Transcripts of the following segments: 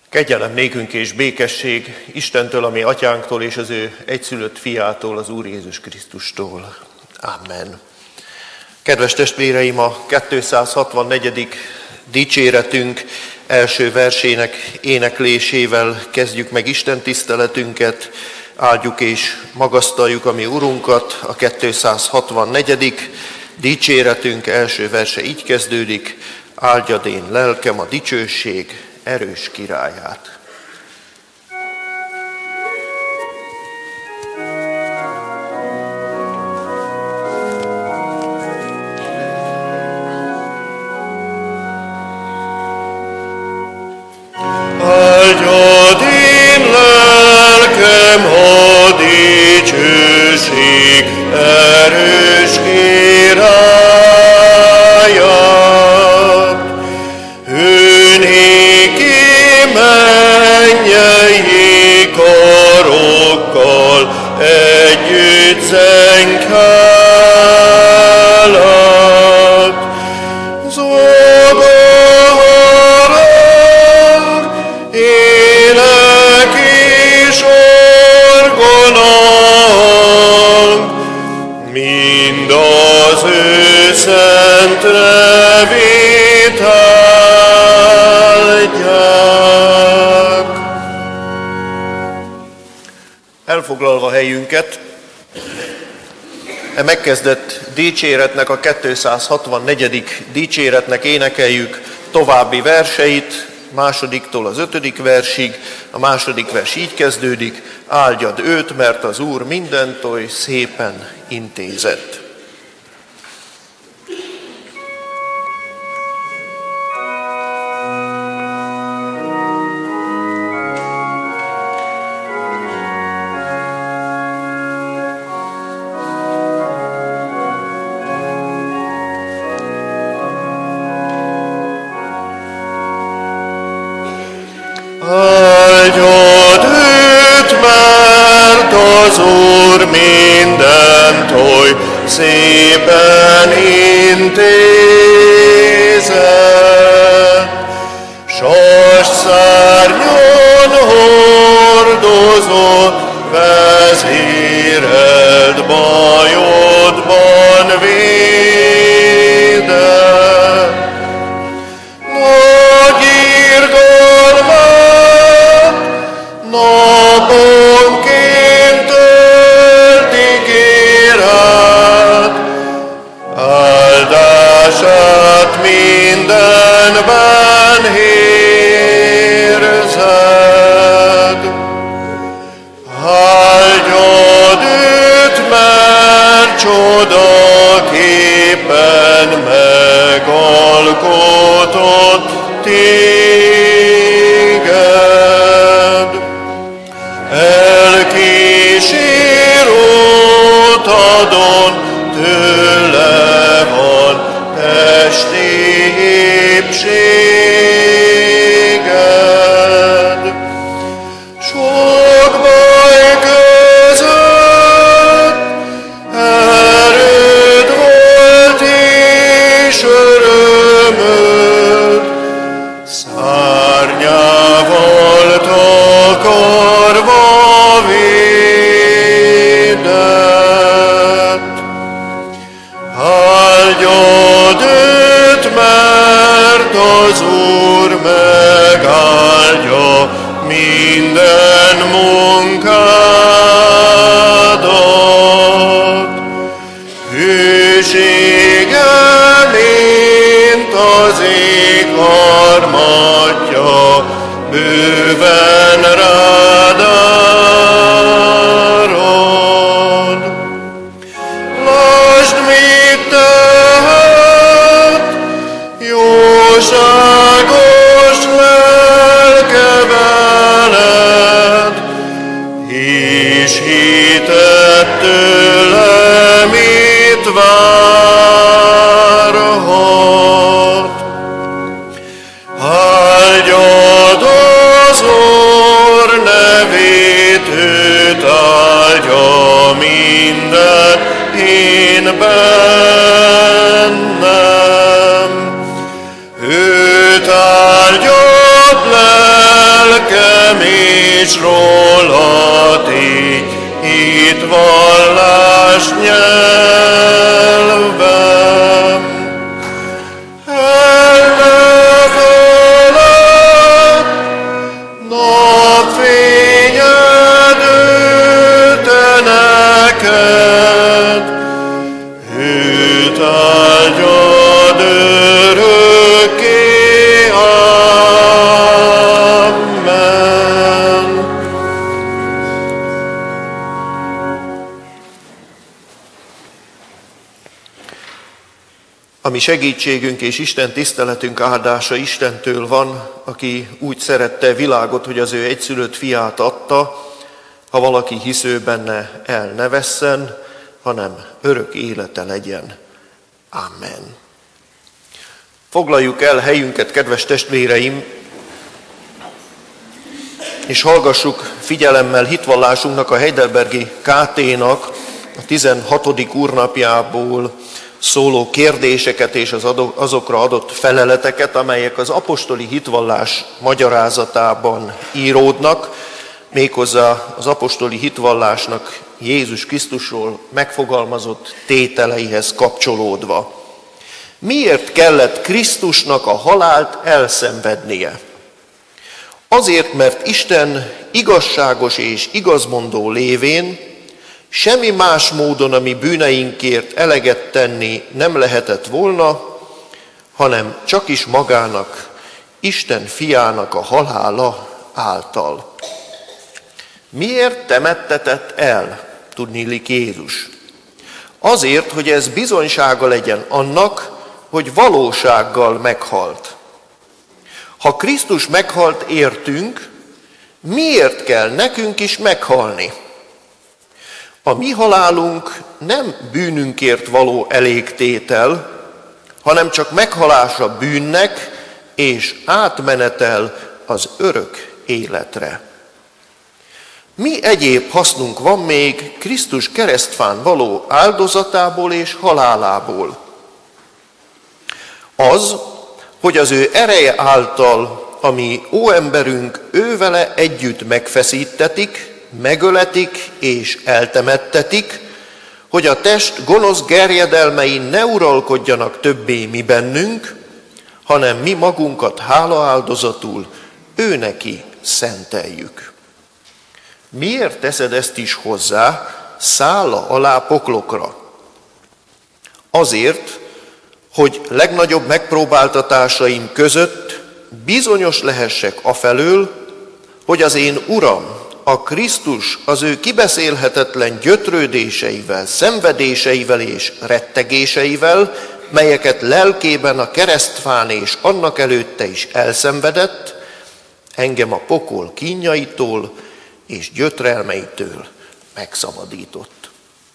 Kegyelem nékünk és békesség Istentől, a mi atyánktól és az ő egyszülött fiától, az Úr Jézus Krisztustól. Amen. Kedves testvéreim, a 264. dicséretünk első versének éneklésével kezdjük meg Isten tiszteletünket. Áldjuk és magasztaljuk a mi Urunkat. A 264. dicséretünk első verse így kezdődik: áldjad én lelkem a dicsőség erős királyát. Áldjad én lelkem a dicsőség erős királyát. Ő néki mennyei karokkal együtt zengálhat. Zog a harang, ének és orgonang, mind az ő szent nevét áldják. Elfoglalva helyünket, megkezdett dicséretnek, a 264. dicséretnek énekeljük további verseit, másodiktól az 5. versig. A második vers így kezdődik: áldjad őt, mert az Úr mindent oly szépen intézett. Áldjad őt, mert az Úr mindent oly szépen intézett. Sasszárnyon hordozott, vezérelt, bajodban védett. Nagy irgalmát naponként töltik érát, áldását mindenben érzed. Áldjad őt, mert csodaképpen megalkotott téged. Elkísér utadon, tőle van testi épséged. Sok baj között erőd volt és örömöd, szárnyával takarva védett. Áldjad őt, mert az Úr megáldja minden munkádat. Hűsége, mint az ég harmatja, bőven rád árad. Lásd, mit tehet, jóságos lelke veled, és hited tőle, mit várhat. Áldjad az Úr, nincs rólad így hitvallás nyelven. Elneveled, napfényed őte neked, őt áldjad örökké. Amen. A mi segítségünk és Isten tiszteletünk áldása Istentől van, aki úgy szerette világot, hogy az ő egyszülött fiát adta, ha valaki hisző benne, el ne vesszen, hanem örök élete legyen. Amen. Foglaljuk el helyünket, kedves testvéreim, és hallgassuk figyelemmel hitvallásunknak, a Heidelbergi KT-nak a 16. úrnapjából szóló kérdéseket és azokra adott feleleteket, amelyek az apostoli hitvallás magyarázatában íródnak, méghozzá az apostoli hitvallásnak Jézus Krisztusról megfogalmazott tételeihez kapcsolódva. Miért kellett Krisztusnak a halált elszenvednie? Azért, mert Isten igazságos és igazmondó lévén semmi más módon, ami bűneinkért eleget tenni nem lehetett volna, hanem csak is magának, Isten fiának a halála által. Miért temettetett el, tudniillik, Jézus? Azért, hogy ez bizonysága legyen annak, hogy valósággal meghalt. Ha Krisztus meghalt értünk, miért kell nekünk is meghalni? A mi halálunk nem bűnünkért való elégtétel, hanem csak meghalás a bűnnek és átmenetel az örök életre. Mi egyéb hasznunk van még Krisztus keresztfán való áldozatából és halálából? Az, hogy az ő ereje által, ami óemberünk ővele együtt megfeszítetik, megöletik és eltemettetik, hogy a test gonosz gerjedelmei ne uralkodjanak többé mi bennünk, hanem mi magunkat hálaáldozatul ő neki szenteljük. Miért teszed ezt is hozzá szálla alá poklokra? Azért, hogy legnagyobb megpróbáltatásaim között bizonyos lehessek afelől, hogy az én Uram, a Krisztus az ő kibeszélhetetlen gyötrődéseivel, szenvedéseivel és rettegéseivel, melyeket lelkében a keresztfán és annak előtte is elszenvedett, engem a pokol kínjaitól és gyötrelmeitől megszabadított.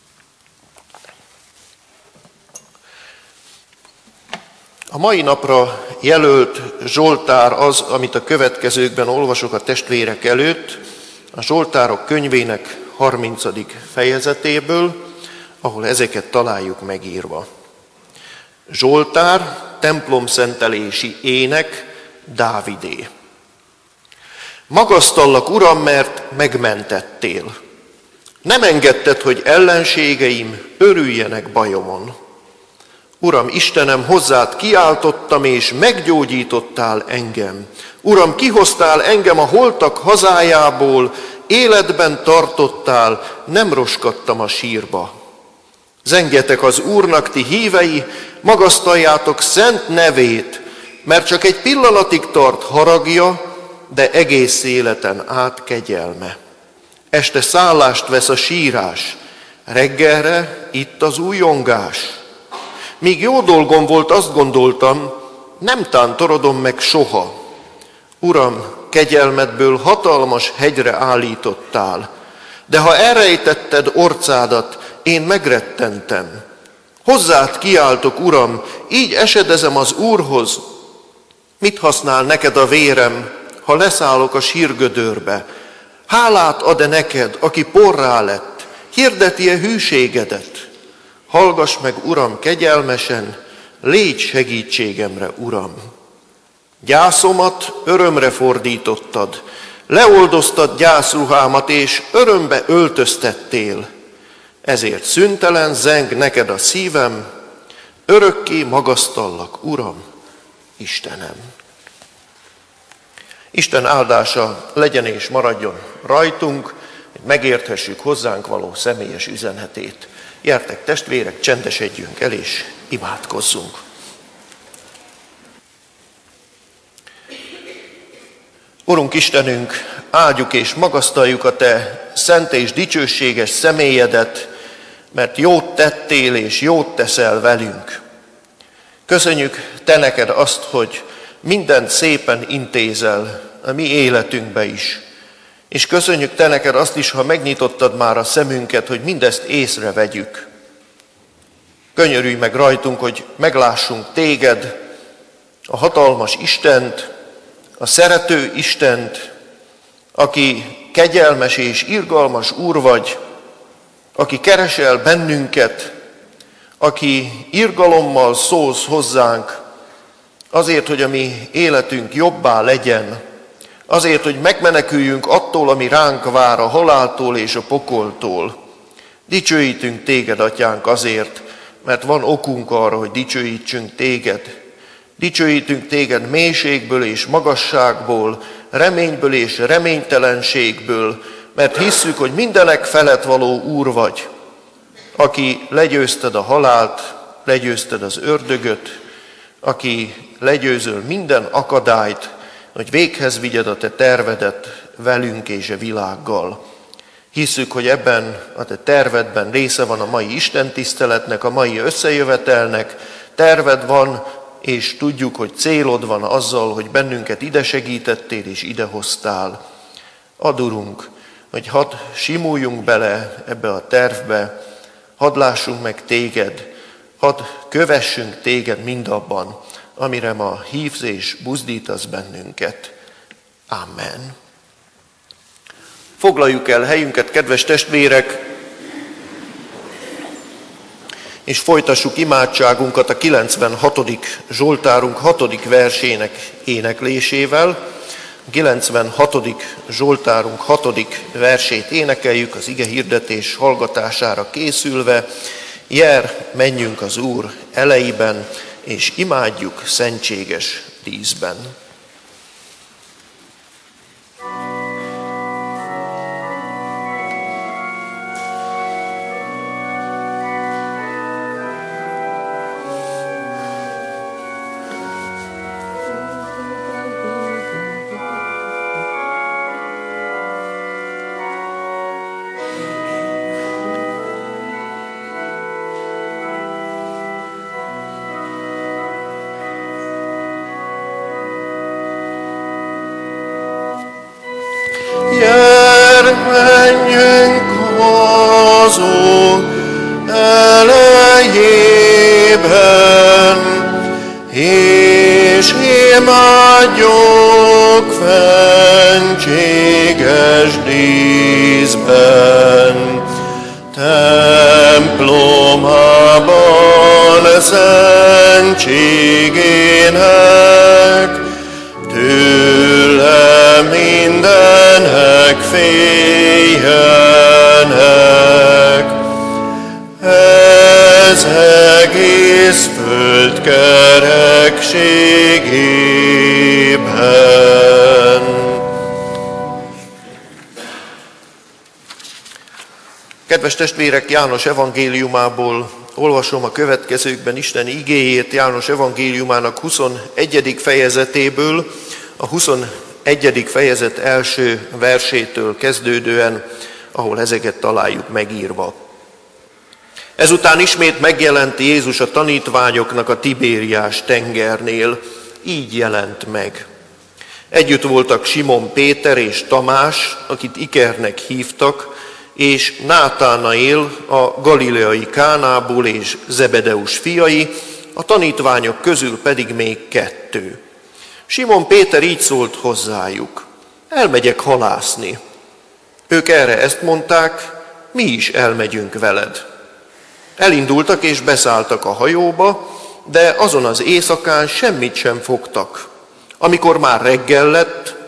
A mai napra jelölt zsoltár az, amit a következőkben olvasok a testvérek előtt, a Zsoltárok könyvének 30. fejezetéből, ahol ezeket találjuk megírva. Zsoltár, templomszentelési ének, Dávidé. Magasztallak, Uram, mert megmentettél. Nem engedted, hogy ellenségeim örüljenek bajomon. Uram, Istenem, hozzád kiáltottam, és meggyógyítottál engem. Uram, kihoztál engem a holtak hazájából, életben tartottál, nem roskadtam a sírba. Zengjetek az Úrnak, ti hívei, magasztaljátok szent nevét, mert csak egy pillanatig tart haragja, de egész életen át kegyelme. Este szállást vesz a sírás, reggelre itt az újongás. Míg jó dolgom volt, azt gondoltam, nem tántorodom meg soha. Uram, kegyelmedből hatalmas hegyre állítottál, de ha elrejtetted orcádat, én megrettentem. Hozzád kiáltok, Uram, így esedezem az Úrhoz. Mit használ neked a vérem, ha leszállok a sírgödörbe? Hálát ad-e neked, aki porrá lett? Hirdeti-e hűségedet? Hallgass meg, Uram, kegyelmesen, légy segítségemre, Uram. Gyászomat örömre fordítottad, Leoldoztad gyászruhámat, és örömbe öltöztettél. Ezért szüntelen zeng neked a szívem, örökké magasztallak, Uram, Istenem. Isten áldása legyen és maradjon rajtunk, hogy megérthessük hozzánk való személyes üzenetét. Gyertek testvérek, csendesedjünk el és imádkozzunk. Urunk Istenünk, áldjuk és magasztaljuk a Te szent és dicsőséges személyedet, mert jót tettél és jót teszel velünk. Köszönjük Te neked azt, hogy mindent szépen intézel a mi életünkbe is. És köszönjük Te neked azt is, ha megnyitottad már a szemünket, hogy mindezt észrevegyük. Könyörülj meg rajtunk, hogy meglássunk Téged, a hatalmas Istent, a szerető Istent, aki kegyelmes és irgalmas Úr vagy, aki keresel bennünket, aki irgalommal szólsz hozzánk, azért, hogy a mi életünk jobbá legyen, azért, hogy megmeneküljünk attól, ami ránk vár, a haláltól és a pokoltól. Dicsőítünk Téged, Atyánk, azért, mert van okunk arra, hogy dicsőítsünk Téged. Dicsőítünk Téged mélységből és magasságból, reményből és reménytelenségből, mert hisszük, hogy mindenek felett való Úr vagy, aki legyőzted a halált, legyőzted az ördögöt, aki legyőzöl minden akadályt, hogy véghez vigyed a Te tervedet velünk és a világgal. Hisszük, hogy ebben a Te tervedben része van a mai istentiszteletnek, a mai összejövetelnek, terved van, és tudjuk, hogy célod van azzal, hogy bennünket ide segítettél és idehoztál. Add, Urunk, hogy hadd simuljunk bele ebbe a tervbe, hadd lássunk meg Téged, hadd kövessünk Téged mindabban, amire ma hívsz és buzdítasz bennünket. Amen. Foglaljuk el helyünket, kedves testvérek, és folytassuk imádságunkat a 96. Zsoltárunk 6. versének éneklésével. A 96. Zsoltárunk 6. versét énekeljük az ige hirdetés hallgatására készülve. Jár, menjünk az Úr eleiben, és imádjuk szentséges díszben. Menjünk az Úr elejében, és imádjuk fentséges díszben. Templomában szentségének, tőle mindenek féljenek. Ez egész föld kerekségében. Kedves testvérek, János evangéliumából olvasom a következőkben Isten igéjét, János evangéliumának 21. fejezetéből, a 21. fejezet első versétől kezdődően, ahol ezeket találjuk megírva. Ezután ismét megjelent Jézus a tanítványoknak a Tibériás tengernél, így jelent meg. Együtt voltak Simon Péter és Tamás, akit Ikernek hívtak, és Nátánaél a galileai Kánából és Zebedeus fiai, a tanítványok közül pedig még 2. Simon Péter így szólt hozzájuk: elmegyek halászni. Ők erre ezt mondták: mi is elmegyünk veled. Elindultak és beszálltak a hajóba, de azon az éjszakán semmit sem fogtak. Amikor már reggel lett,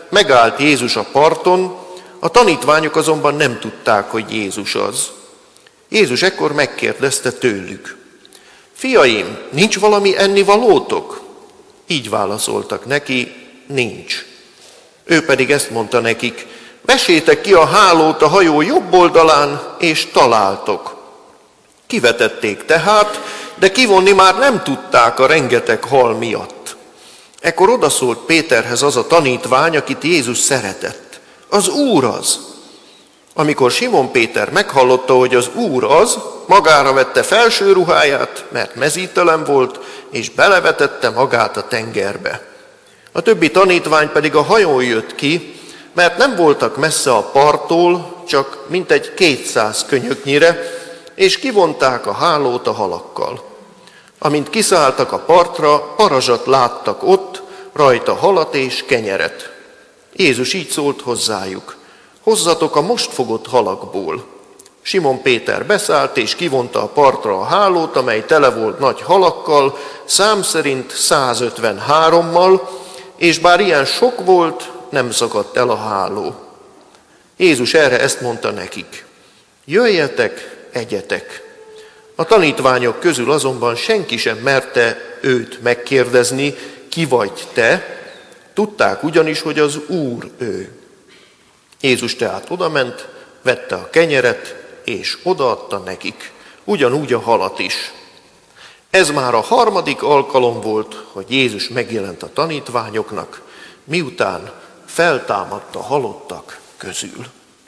megállt Jézus a parton, a tanítványok azonban nem tudták, hogy Jézus az. Jézus ekkor megkérdezte tőlük: fiaim, nincs valami ennivalótok? Így válaszoltak neki: nincs. Ő pedig ezt mondta nekik: vesétek ki a hálót a hajó jobb oldalán, és találtok. Kivetették tehát, de kivonni már nem tudták a rengeteg hal miatt. Ekkor odaszólt Péterhez az a tanítvány, akit Jézus szeretett: az Úr az. Amikor Simon Péter meghallotta, hogy az Úr az, magára vette felső ruháját, mert mezítelen volt, és belevetette magát a tengerbe. A többi tanítvány pedig a hajón jött ki, mert nem voltak messze a parttól, csak mintegy 200 könyöknyire, és kivonták a hálót a halakkal. Amint kiszálltak a partra, parazsat láttak ott, rajta halat és kenyeret. Jézus így szólt hozzájuk: hozzatok a most fogott halakból. Simon Péter beszállt és kivonta a partra a hálót, amely tele volt nagy halakkal, szám szerint 153-mal, és bár ilyen sok volt, nem szakadt el a háló. Jézus erre ezt mondta nekik: jöjjetek, egyetek. A tanítványok közül azonban senki sem merte őt megkérdezni: ki vagy te? Tudták ugyanis, hogy az Úr ő. Jézus tehát odament, vette a kenyeret, és odaadta nekik, ugyanúgy a halat is. Ez már a 3. alkalom volt, hogy Jézus megjelent a tanítványoknak, miután feltámadt a halottak közül.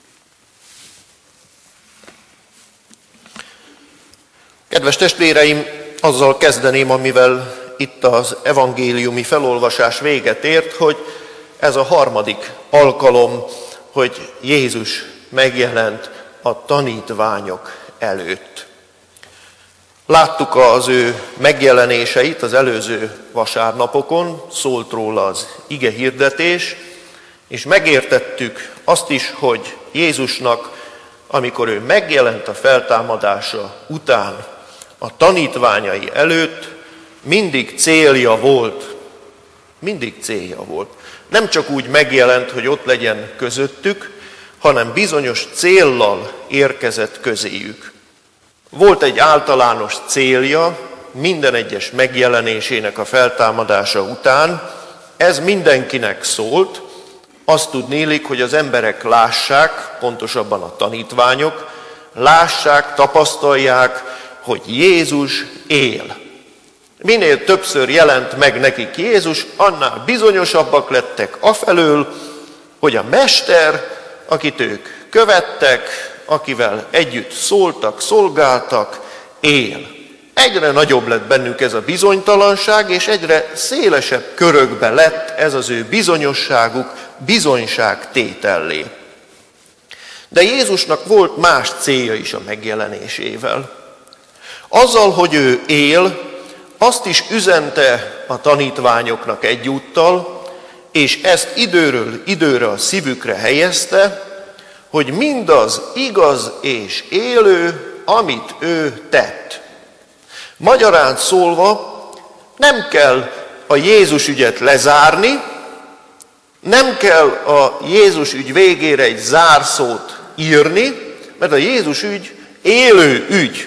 Kedves testvéreim, azzal kezdeném, amivel itt az evangéliumi felolvasás véget ért, hogy ez a 3. alkalom, hogy Jézus megjelent a tanítványok előtt. Láttuk az ő megjelenéseit az előző vasárnapokon, szólt róla az igehirdetés, és megértettük azt is, hogy Jézusnak, amikor ő megjelent a feltámadása után a tanítványai előtt, mindig célja volt. Mindig célja volt. Nem csak úgy megjelent, hogy ott legyen közöttük, hanem bizonyos céllal érkezett közéjük. Volt egy általános célja minden egyes megjelenésének a feltámadása után, ez mindenkinek szólt, azt tudnélik, hogy az emberek lássák, pontosabban a tanítványok, lássák, tapasztalják, hogy Jézus él. Minél többször jelent meg nekik Jézus, annál bizonyosabbak lettek afelől, hogy a Mester, akit ők követtek, akivel együtt szóltak, szolgáltak, él. Egyre nagyobb lett bennük ez a bizonytalanság, és egyre szélesebb körökbe lett ez az ő bizonyosságuk bizonyságtétellé. De Jézusnak volt más célja is a megjelenésével. Azzal, hogy ő él, azt is üzente a tanítványoknak egyúttal, és ezt időről időre a szívükre helyezte, hogy mindaz igaz és élő, amit ő tett. Magyarán szólva, nem kell a Jézus ügyet lezárni, nem kell a Jézus ügy végére egy zárszót írni, mert a Jézus ügy élő ügy.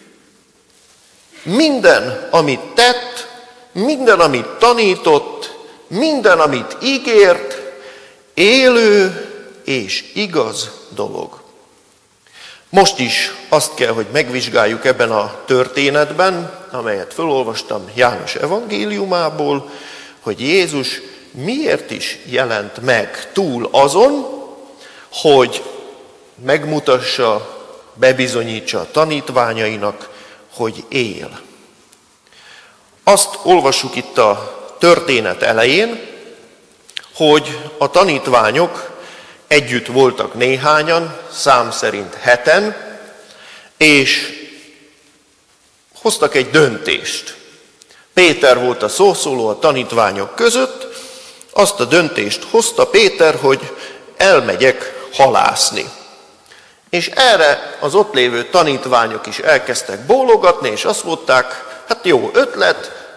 Minden, amit tett, minden, amit tanított, minden, amit ígért, élő és igaz dolog. Most is azt kell, hogy megvizsgáljuk ebben a történetben, amelyet felolvastam János evangéliumából, hogy Jézus miért is jelent meg túl azon, hogy megmutassa, bebizonyítsa a tanítványainak, hogy él. Azt olvassuk itt a történet elején, hogy a tanítványok együtt voltak néhányan, szám szerint 7-en, és hoztak egy döntést. Péter volt a szószóló a tanítványok között, azt a döntést hozta Péter, hogy elmegyek halászni. És erre az ott lévő tanítványok is elkezdtek bólogatni, és azt mondták, hát jó ötlet, mi is elmegyünk veled, Péter.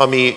mi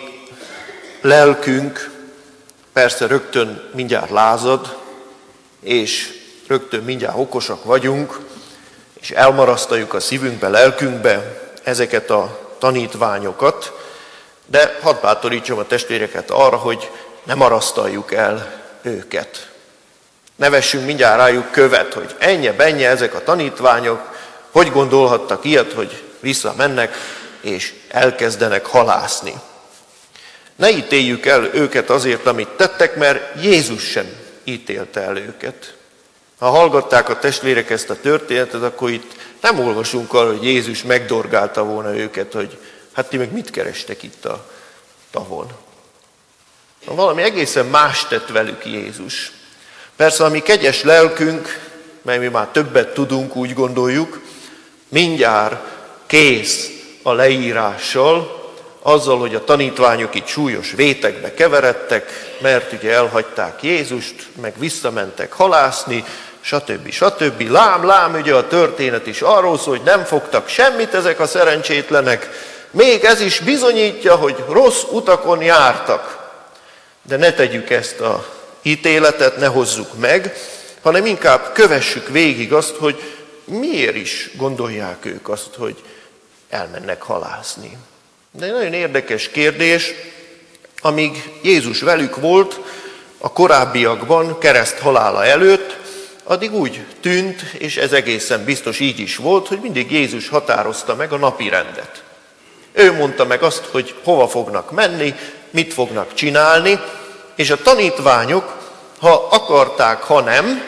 lelkünk persze rögtön mindjárt lázad, és rögtön mindjárt okosak vagyunk, és elmarasztaljuk a szívünkbe, lelkünkbe ezeket a tanítványokat, de hadd bátorítsam a testvéreket arra, hogy ne marasztaljuk el őket. Ne vessünk mindjárt rájuk követ, hogy ennyi ezek a tanítványok, hogy gondolhattak ilyet, hogy visszamennek és elkezdenek halászni. Ne ítéljük el őket azért, amit tettek, mert Jézus sem ítélte el őket. Ha hallgatták a testvérek ezt a történetet, akkor itt nem olvasunk arra, hogy Jézus megdorgálta volna őket, hogy hát ti meg mit kerestek itt a tavon. Valami egészen más tett velük Jézus. Persze a mi kegyes lelkünk, mert mi már többet tudunk, úgy gondoljuk, mindjárt kész a leírással, azzal, hogy a tanítványok itt súlyos vétekbe keveredtek, mert ugye elhagyták Jézust, meg visszamentek halászni, stb. Lám, ugye a történet is arról szól, hogy nem fogtak semmit ezek a szerencsétlenek, még ez is bizonyítja, hogy rossz utakon jártak. De ne tegyük ezt a ítéletet, ne hozzuk meg, hanem inkább kövessük végig azt, hogy miért is gondolják ők azt, hogy elmennek halászni. De egy nagyon érdekes kérdés, amíg Jézus velük volt a korábbiakban, kereszt halála előtt, addig úgy tűnt, és ez egészen biztos így is volt, hogy mindig Jézus határozta meg a napirendet. Ő mondta meg azt, hogy hova fognak menni, mit fognak csinálni, és a tanítványok, ha akarták, ha nem,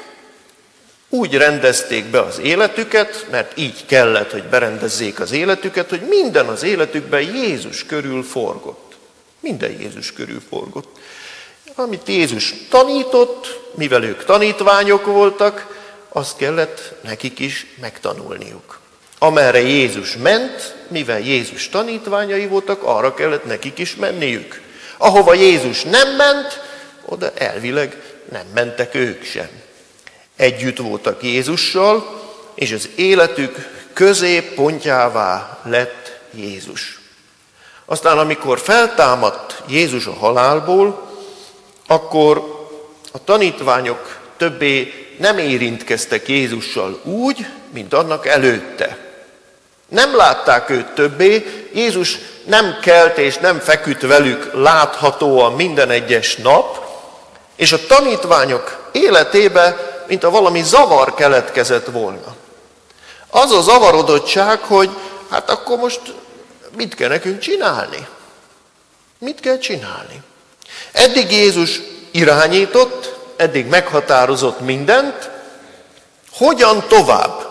úgy rendezték be az életüket, mert így kellett, hogy berendezzék az életüket, hogy minden az életükben Jézus körül forgott. Minden Jézus körül forgott. Amit Jézus tanított, mivel ők tanítványok voltak, azt kellett nekik is megtanulniuk. Amerre Jézus ment, mivel Jézus tanítványai voltak, arra kellett nekik is menniük. Ahova Jézus nem ment, oda elvileg nem mentek ők sem. Együtt voltak Jézussal, és az életük középpontjává lett Jézus. Aztán, amikor feltámadt Jézus a halálból, akkor a tanítványok többé nem érintkeztek Jézussal úgy, mint annak előtte. Nem látták őt többé, Jézus nem kelt és nem feküdt velük láthatóan minden egyes nap, és a tanítványok életébe, mint a valami zavar keletkezett volna. Az a zavarodottság, hogy hát akkor most mit kell nekünk csinálni? Mit kell csinálni? Eddig Jézus irányított, eddig meghatározott mindent, hogyan tovább?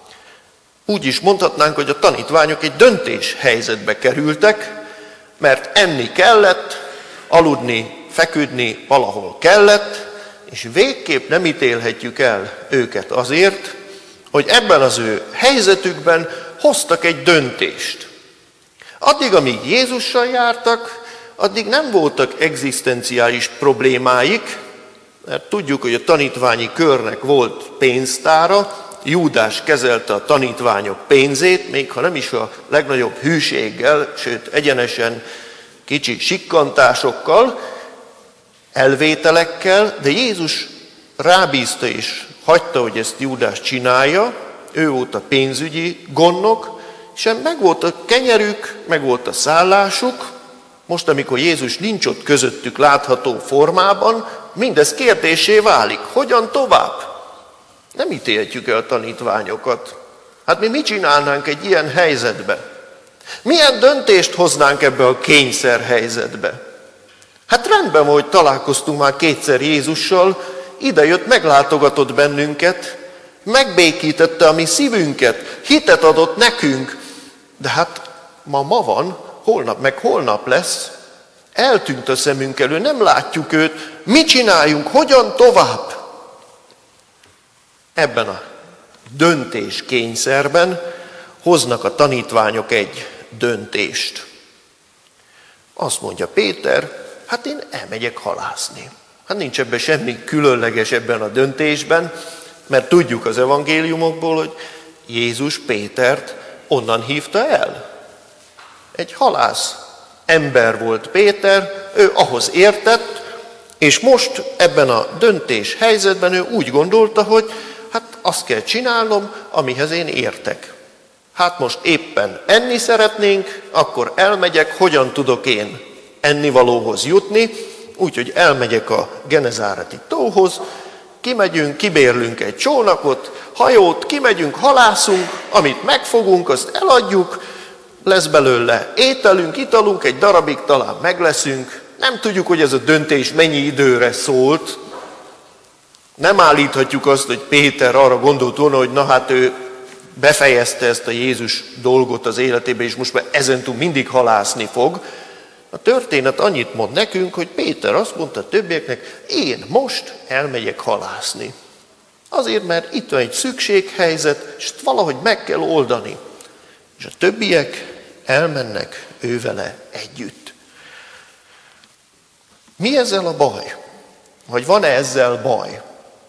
Úgy is mondhatnánk, hogy a tanítványok egy döntés helyzetbe kerültek, mert enni kellett, aludni, feküdni valahol kellett, és végképp nem ítélhetjük el őket azért, hogy ebben az ő helyzetükben hoztak egy döntést. Addig, amíg Jézussal jártak, addig nem voltak egzisztenciális problémáik, mert tudjuk, hogy a tanítványi körnek volt pénztára, Júdás kezelte a tanítványok pénzét, még ha nem is a legnagyobb hűséggel, sőt egyenesen kicsi sikkantásokkal, elvételekkel, de Jézus rábízta és hagyta, hogy ezt Júdás csinálja, ő volt a pénzügyi gondnok, és meg volt a kenyerük, meg volt a szállásuk. Most, amikor Jézus nincs ott közöttük látható formában, mindez kérdésé válik. Hogyan tovább? Nem ítélhetjük el a tanítványokat. Hát mi mit csinálnánk egy ilyen helyzetbe? Milyen döntést hoznánk ebbe a kényszer helyzetbe? Hát rendben, hogy találkoztunk már kétszer Jézussal, idejött, meglátogatott bennünket, megbékítette a mi szívünket, hitet adott nekünk, de hát ma van, holnap meg holnap lesz, eltűnt a szemünk elől, nem látjuk őt, mit csináljunk, hogyan tovább? Ebben a döntéskényszerben hoznak a tanítványok egy döntést. Azt mondja Péter, hát én elmegyek halászni. Hát nincs ebben semmi különleges ebben a döntésben, mert tudjuk az evangéliumokból, hogy Jézus Pétert onnan hívta el. Egy halász ember volt Péter, ő ahhoz értett, és most ebben a döntés helyzetben ő úgy gondolta, hogy hát azt kell csinálnom, amihez én értek. Hát most éppen enni szeretnénk, akkor elmegyek, hogyan tudok én ennivalóhoz jutni, úgyhogy elmegyek a Genezáreti tóhoz, kimegyünk, kibérlünk egy csónakot, hajót, kimegyünk, halászunk, amit megfogunk, azt eladjuk, lesz belőle ételünk, italunk, egy darabig talán megleszünk. Nem tudjuk, hogy ez a döntés mennyi időre szólt. Nem állíthatjuk azt, hogy Péter arra gondolt volna, hogy na hát ő befejezte ezt a Jézus dolgot az életébe, és most már ezentúl mindig halászni fog. A történet annyit mond nekünk, hogy Péter azt mondta a többieknek, én most elmegyek halászni. Azért, mert itt van egy szükséghelyzet, és valahogy meg kell oldani. És a többiek elmennek ővele együtt. Mi ezzel a baj? Vagy van-e ezzel baj?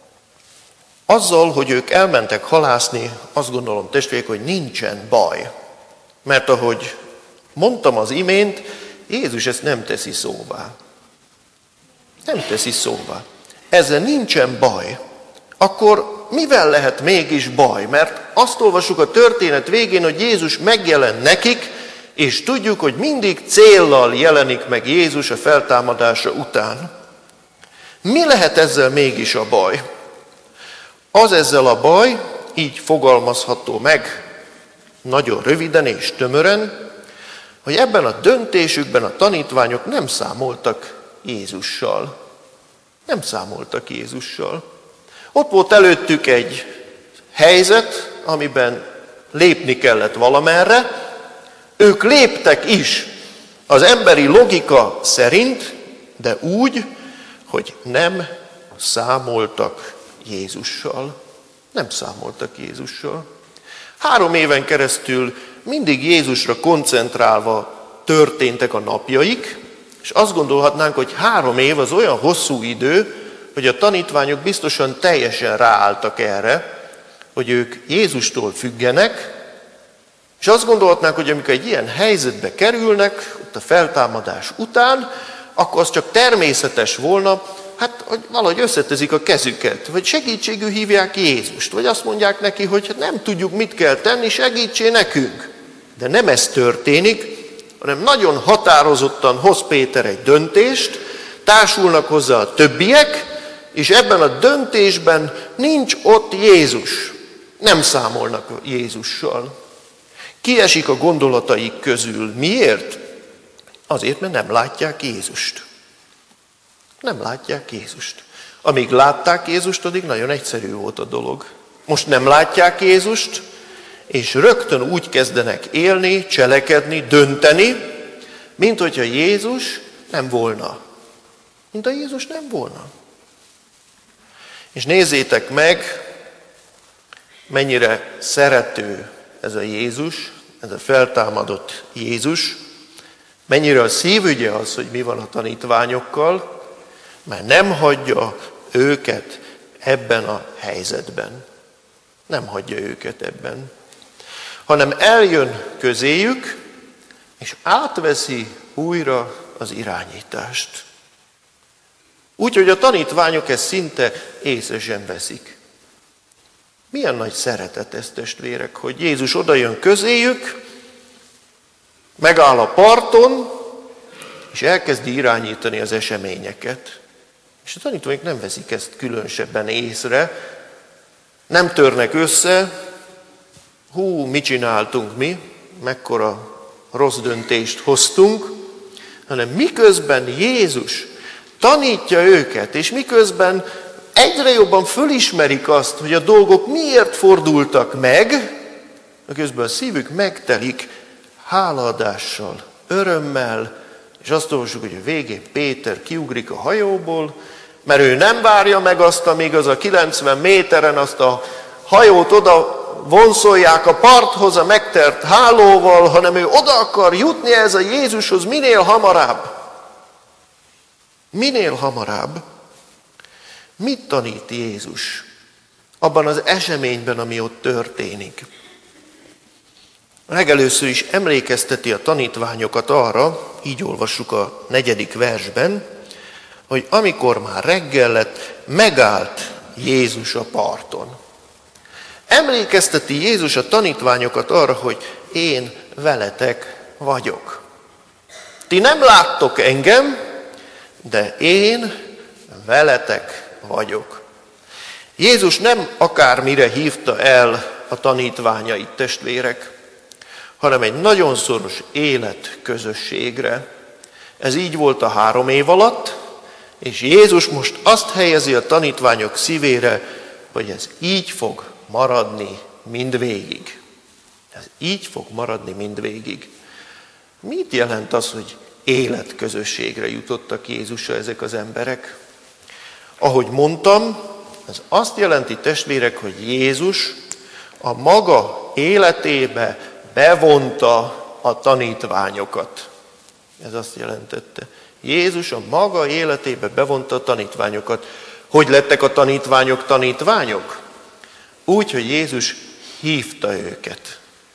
Azzal, hogy ők elmentek halászni, azt gondolom, testvérek, hogy nincsen baj. Mert ahogy mondtam az imént, Jézus ezt nem teszi szóvá. Nem teszi szóvá. Ezzel nincsen baj. Akkor mivel lehet mégis baj? Mert azt olvassuk a történet végén, hogy Jézus megjelen nekik, és tudjuk, hogy mindig céllal jelenik meg Jézus a feltámadása után. Mi lehet ezzel mégis a baj? Az ezzel a baj, így fogalmazható meg, nagyon röviden és tömören, hogy ebben a döntésükben a tanítványok nem számoltak Jézussal. Nem számoltak Jézussal. Ott volt előttük egy helyzet, amiben lépni kellett valamerre. Ők léptek is az emberi logika szerint, de úgy, hogy nem számoltak Jézussal. Nem számoltak Jézussal. 3 éven keresztül mindig Jézusra koncentrálva történtek a napjaik, és azt gondolhatnánk, hogy 3 év az olyan hosszú idő, hogy a tanítványok biztosan teljesen ráálltak erre, hogy ők Jézustól függenek, és azt gondolhatnánk, hogy amikor egy ilyen helyzetbe kerülnek, ott a feltámadás után, akkor az csak természetes volna, hát hogy valahogy összetezik a kezüket, vagy segítségül hívják Jézust, vagy azt mondják neki, hogy hát nem tudjuk, mit kell tenni, segítsél nekünk. De nem ez történik, hanem nagyon határozottan hoz Péter egy döntést, társulnak hozzá a többiek, és ebben a döntésben nincs ott Jézus. Nem számolnak Jézussal. Kiesik a gondolataik közül. Miért? Azért, mert nem látják Jézust. Nem látják Jézust. Amíg látták Jézust, addig nagyon egyszerű volt a dolog. Most nem látják Jézust, és rögtön úgy kezdenek élni, cselekedni, dönteni, mint hogyha Jézus nem volna. Mint a Jézus nem volna. És nézzétek meg, mennyire szerető ez a Jézus, ez a feltámadott Jézus, mennyire a szívügye az, hogy mi van a tanítványokkal, mert nem hagyja őket ebben a helyzetben. Nem hagyja őket ebben. Hanem eljön közéjük, és átveszi újra az irányítást. Úgyhogy a tanítványok ezt szinte észre sem veszik. Milyen nagy szeretet ez, testvérek, hogy Jézus odajön közéjük, megáll a parton, és elkezdi irányítani az eseményeket. És a tanítványok nem veszik ezt különösebben észre, nem törnek össze, mit csináltunk mi, mekkora rossz döntést hoztunk, hanem miközben Jézus tanítja őket, és miközben egyre jobban fölismerik azt, hogy a dolgok miért fordultak meg, közben a szívük megtelik hálaadással, örömmel, és azt olvassuk, hogy a végén Péter kiugrik a hajóból, mert ő nem várja meg azt, amíg az a 90 méteren azt a hajót oda vonszolják a parthoz a megtert hálóval, hanem ő oda akar jutni ez a Jézushoz minél hamarabb. Minél hamarabb. Mit tanít Jézus abban az eseményben, ami ott történik? Legelőször is emlékezteti a tanítványokat arra, így olvassuk a 4. versben, hogy amikor már reggel lett, megállt Jézus a parton. Emlékezteti Jézus a tanítványokat arra, hogy én veletek vagyok. Ti nem láttok engem, de én veletek vagyok. Jézus nem akármire hívta el a tanítványait, testvérek, hanem egy nagyon szoros életközösségre. Ez így volt a 3 év alatt, és Jézus most azt helyezi a tanítványok szívére, hogy ez így fog maradni mindvégig. Ez így fog maradni mindvégig. Mit jelent az, hogy életközösségre jutottak Jézusra ezek az emberek? Ahogy mondtam, ez azt jelenti, testvérek, hogy Jézus a maga életébe bevonta a tanítványokat. Ez azt jelentette. Jézus a maga életébe bevonta a tanítványokat. Hogy lettek a tanítványok tanítványok? Úgy, hogy Jézus hívta őket.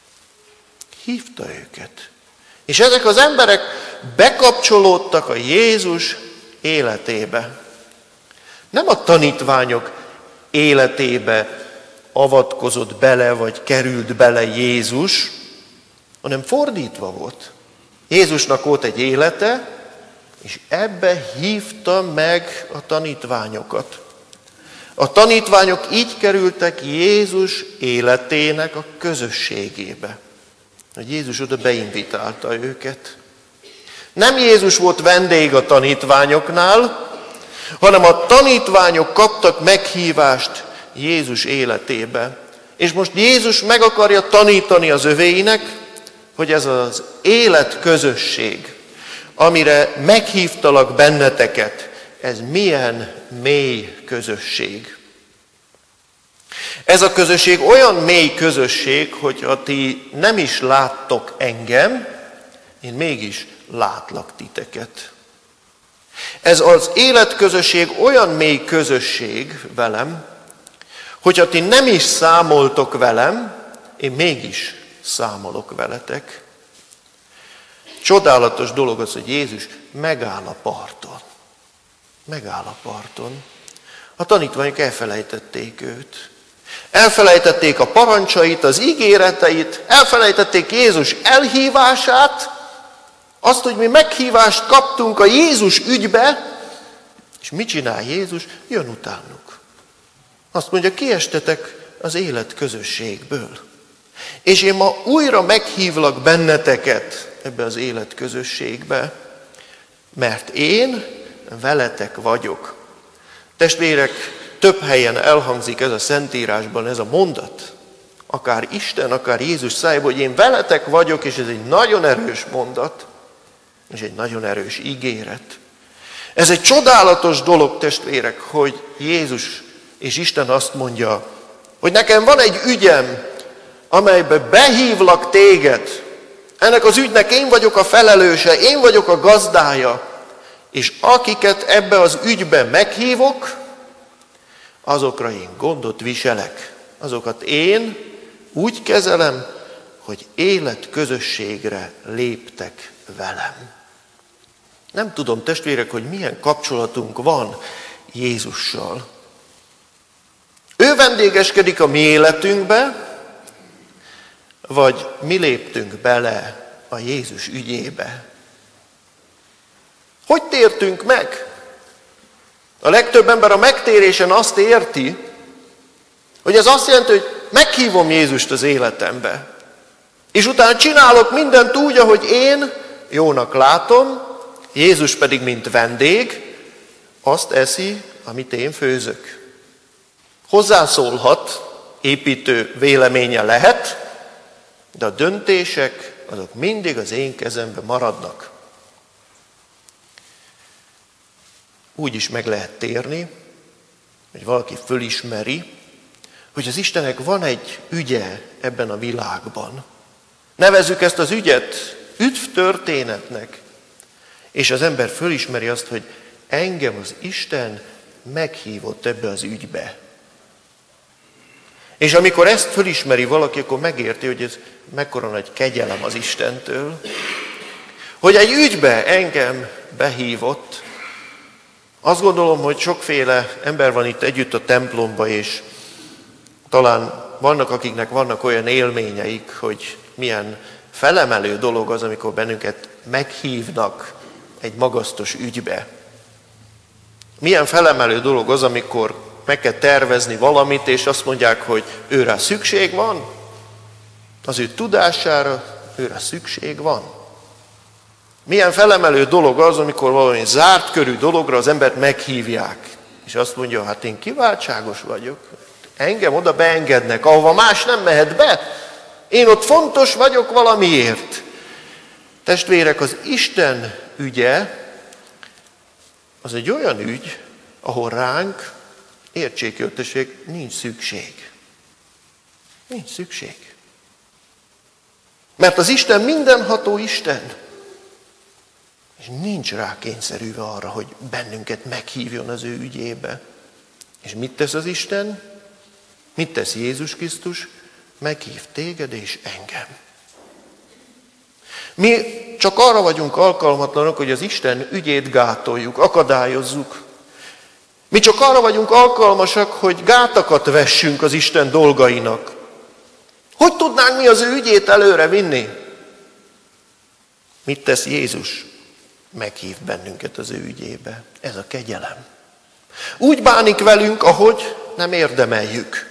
Hívta őket. És ezek az emberek bekapcsolódtak a Jézus életébe. Nem a tanítványok életébe avatkozott bele, vagy került bele Jézus, hanem fordítva volt. Jézusnak volt egy élete, és ebbe hívta meg a tanítványokat. A tanítványok így kerültek Jézus életének a közösségébe. Hogy Jézus oda beinvitálta őket. Nem Jézus volt vendég a tanítványoknál, hanem a tanítványok kaptak meghívást Jézus életébe. És most Jézus meg akarja tanítani az övéinek, hogy ez az életközösség, amire meghívtalak benneteket, ez milyen mély közösség. Ez a közösség olyan mély közösség, hogy ha ti nem is láttok engem, én mégis látlak titeket. Ez az életközösség olyan mély közösség velem, hogyha ti nem is számoltok velem, én mégis számolok veletek. Csodálatos dolog az, hogy Jézus megáll a parton. Megáll a parton. A tanítványok elfelejtették őt. Elfelejtették a parancsait, az ígéreteit, elfelejtették Jézus elhívását, azt, hogy mi meghívást kaptunk a Jézus ügybe, és mit csinál Jézus? Jön utánuk. Azt mondja, kiestetek az élet közösségből. És én ma újra meghívlak benneteket ebbe az élet közösségbe, mert én veletek vagyok. Testvérek, több helyen elhangzik ez a Szentírásban, ez a mondat. Akár Isten, akár Jézus szájából, hogy én veletek vagyok, és ez egy nagyon erős mondat, és egy nagyon erős ígéret. Ez egy csodálatos dolog, testvérek, hogy Jézus és Isten azt mondja, hogy nekem van egy ügyem, amelybe behívlak téged. Ennek az ügynek én vagyok a felelőse, én vagyok a gazdája, és akiket ebbe az ügybe meghívok, azokra én gondot viselek. Azokat én úgy kezelem, hogy életközösségre léptek velem. Nem tudom, testvérek, hogy milyen kapcsolatunk van Jézussal. Ő vendégeskedik a mi életünkbe, vagy mi léptünk bele a Jézus ügyébe? Hogy tértünk meg? A legtöbb ember a megtérésen azt érti, hogy ez azt jelenti, hogy meghívom Jézust az életembe. És utána csinálok mindent úgy, ahogy én jónak látom, Jézus pedig, mint vendég, azt eszi, amit én főzök. Hozzászólhat, építő véleménye lehet, de a döntések azok mindig az én kezembe maradnak. Úgy is meg lehet térni, hogy valaki fölismeri, hogy az Istennek van egy ügye ebben a világban. Nevezzük ezt az ügyet üdvtörténetnek, és az ember fölismeri azt, hogy engem az Isten meghívott ebbe az ügybe. És amikor ezt fölismeri valaki, akkor megérti, hogy ez mekkora nagy kegyelem az Istentől, hogy egy ügybe engem behívott. Azt gondolom, hogy sokféle ember van itt együtt a templomba, és talán vannak, akiknek vannak olyan élményeik, hogy milyen felemelő dolog az, amikor bennünket meghívnak egy magasztos ügybe. Milyen felemelő dolog az, amikor meg kell tervezni valamit, és azt mondják, hogy őre szükség van, az ő tudására őre szükség van. Milyen felemelő dolog az, amikor valami zárt körű dologra az embert meghívják, és azt mondja, hát én kiváltságos vagyok, engem oda beengednek, ahova más nem mehet be, én ott fontos vagyok valamiért. Testvérek, az Isten ügye, az egy olyan ügy, ahol ránk, értsék öltöség, nincs szükség. Nincs szükség. Mert az Isten mindenható Isten, és nincs rá kényszerülve arra, hogy bennünket meghívjon az ő ügyébe. És mit tesz az Isten? Mit tesz Jézus Krisztus? Meghív téged és engem. Mi csak arra vagyunk alkalmatlanok, hogy az Isten ügyét gátoljuk, akadályozzuk. Mi csak arra vagyunk alkalmasak, hogy gátakat vessünk az Isten dolgainak. Hogy tudnánk mi az ő ügyét előre vinni? Mit tesz Jézus? Meghív bennünket az ő ügyébe. Ez a kegyelem. Úgy bánik velünk, ahogy nem érdemeljük.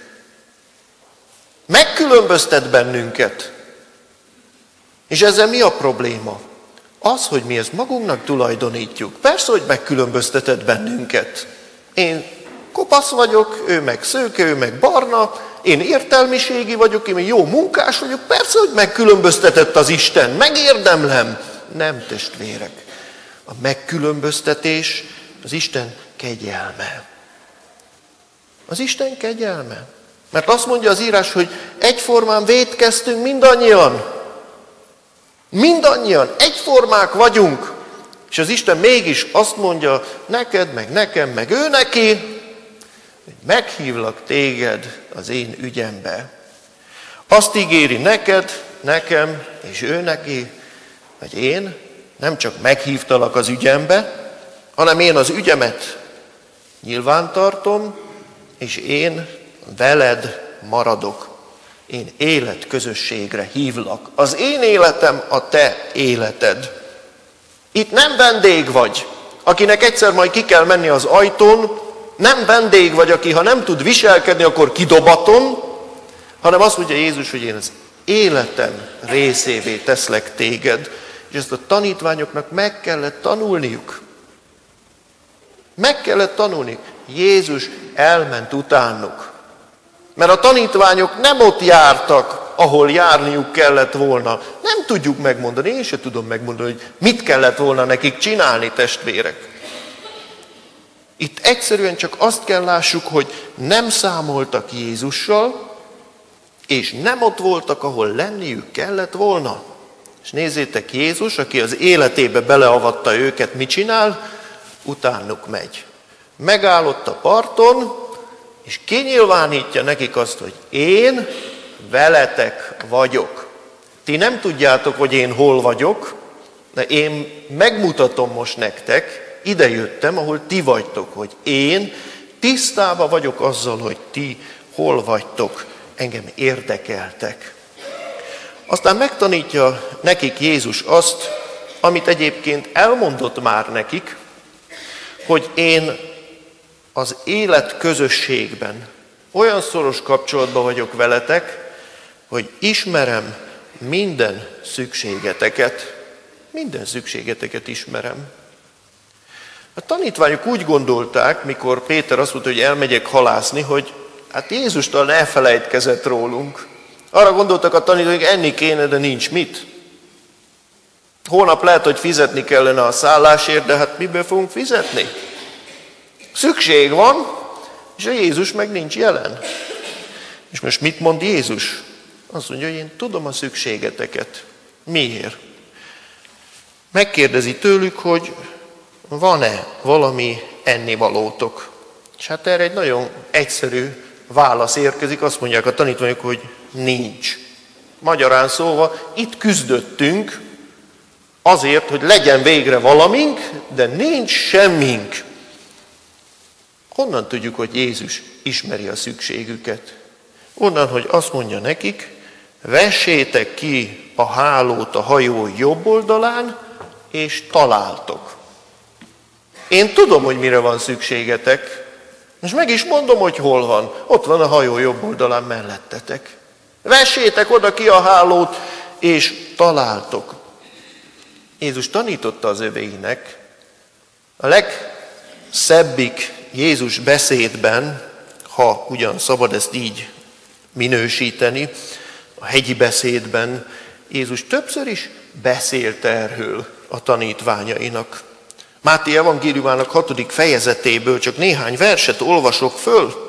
Megkülönböztet bennünket. És ezzel mi a probléma? Az, hogy mi ezt magunknak tulajdonítjuk. Persze, hogy megkülönböztetett bennünket. Én kopasz vagyok, ő meg szőke, ő meg barna, én értelmiségi vagyok, én jó munkás vagyok. Persze, hogy megkülönböztetett az Isten, megérdemlem. Nem, testvérek. A megkülönböztetés az Isten kegyelme. Az Isten kegyelme. Mert azt mondja az írás, hogy egyformán vétkeztünk mindannyian. Mindannyian, egyformák vagyunk. És az Isten mégis azt mondja neked, meg nekem, meg ő neki, hogy meghívlak téged az én ügyembe. Azt ígéri neked, nekem és ő neki, hogy én nem csak meghívtalak az ügyembe, hanem én az ügyemet nyilvántartom, és én veled maradok. Én életközösségre hívlak. Az én életem a te életed. Itt nem vendég vagy, akinek egyszer majd ki kell menni az ajtón, nem vendég vagy, aki ha nem tud viselkedni, akkor kidobaton, hanem azt mondja Jézus, hogy én az életem részévé teszlek téged. És ezt a tanítványoknak meg kellett tanulniuk. Meg kellett tanulni. Jézus elment utánuk. Mert a tanítványok nem ott jártak, ahol járniuk kellett volna. Nem tudjuk megmondani, én sem tudom megmondani, hogy mit kellett volna nekik csinálni, testvérek. Itt egyszerűen csak azt kell lássuk, hogy nem számoltak Jézussal, és nem ott voltak, ahol lenniük kellett volna. És nézzétek, Jézus, aki az életébe beleavatta őket, mit csinál? Utánuk megy. Megállott a parton, és kinyilvánítja nekik azt, hogy én veletek vagyok. Ti nem tudjátok, hogy én hol vagyok, de én megmutatom most nektek, ide jöttem, ahol ti vagytok, hogy én tisztában vagyok azzal, hogy ti hol vagytok, engem érdekeltek. Aztán megtanítja nekik Jézus azt, amit egyébként elmondott már nekik, hogy én az élet közösségben olyan szoros kapcsolatban vagyok veletek, hogy ismerem minden szükségeteket. Minden szükségeteket ismerem. A tanítványok úgy gondolták, mikor Péter azt mondta, hogy elmegyek halászni, hogy hát Jézustól elfelejtkezett rólunk. Arra gondoltak a tanítványok, hogy enni kéne, de nincs mit. Holnap lehet, hogy fizetni kellene a szállásért, de hát miből fogunk fizetni? Szükség van, és a Jézus meg nincs jelen. És most mit mond Jézus? Azt mondja, hogy én tudom a szükségeteket. Miért? Megkérdezi tőlük, hogy van-e valami ennivalótok. És hát erre egy nagyon egyszerű válasz érkezik, azt mondják a tanítványok, hogy nincs. Magyarán szólva, itt küzdöttünk azért, hogy legyen végre valamink, de nincs semmink. Honnan tudjuk, hogy Jézus ismeri a szükségüket? Onnan, hogy azt mondja nekik, vessétek ki a hálót a hajó jobb oldalán, és találtok. Én tudom, hogy mire van szükségetek, és meg is mondom, hogy hol van. Ott van a hajó jobb oldalán mellettetek. Vessétek oda ki a hálót, és találtok. Jézus tanította az öveinek, a legszebbik Jézus beszédben, ha ugyan szabad ezt így minősíteni, a hegyi beszédben Jézus többször is beszélt erről a tanítványainak. Máté evangéliumának 6. fejezetéből csak néhány verset olvasok föl.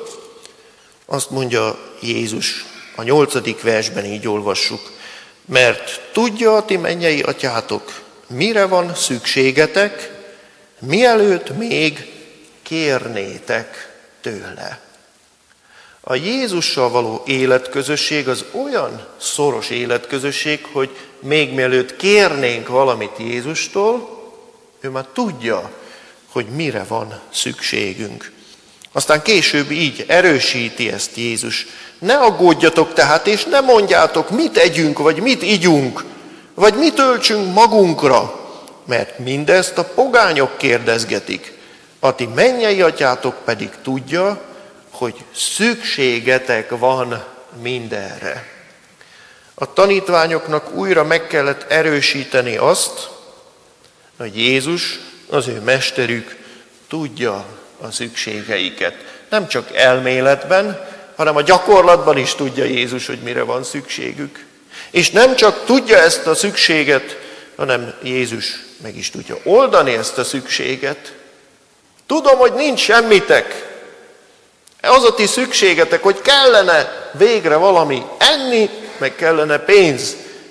Azt mondja Jézus, a 8. versben így olvassuk. Mert tudja a ti mennyei atyátok, mire van szükségetek, mielőtt még kérnétek tőle. A Jézussal való életközösség az olyan szoros életközösség, hogy még mielőtt kérnénk valamit Jézustól, ő már tudja, hogy mire van szükségünk. Aztán később így erősíti ezt Jézus. Ne aggódjatok tehát, és ne mondjátok, mit együnk, vagy mit igyunk, vagy mit öltsünk magunkra, mert mindezt a pogányok kérdezgetik. A ti mennyei atyátok pedig tudja, hogy szükségetek van mindenre. A tanítványoknak újra meg kellett erősíteni azt, hogy Jézus, az ő mesterük, tudja a szükségeiket. Nem csak elméletben, hanem a gyakorlatban is tudja Jézus, hogy mire van szükségük. És nem csak tudja ezt a szükséget, hanem Jézus meg is tudja oldani ezt a szükséget. Tudom, hogy nincs semmitek. Az a ti szükségetek, hogy kellene végre valami enni, meg kellene pénz.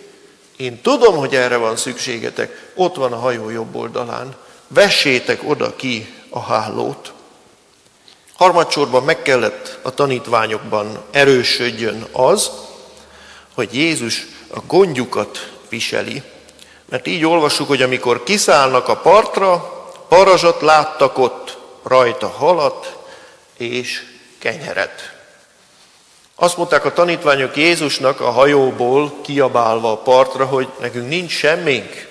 Én tudom, hogy erre van szükségetek. Ott van a hajó jobb oldalán. Vessétek oda ki a hálót. Harmadsorban meg kellett a tanítványokban erősödjön az, hogy Jézus a gondjukat viseli. Mert így olvassuk, hogy amikor kiszállnak a partra, parazsat láttak ott, rajta halat és kenyeret. Azt mondták a tanítványok Jézusnak a hajóból kiabálva a partra, hogy nekünk nincs semmink.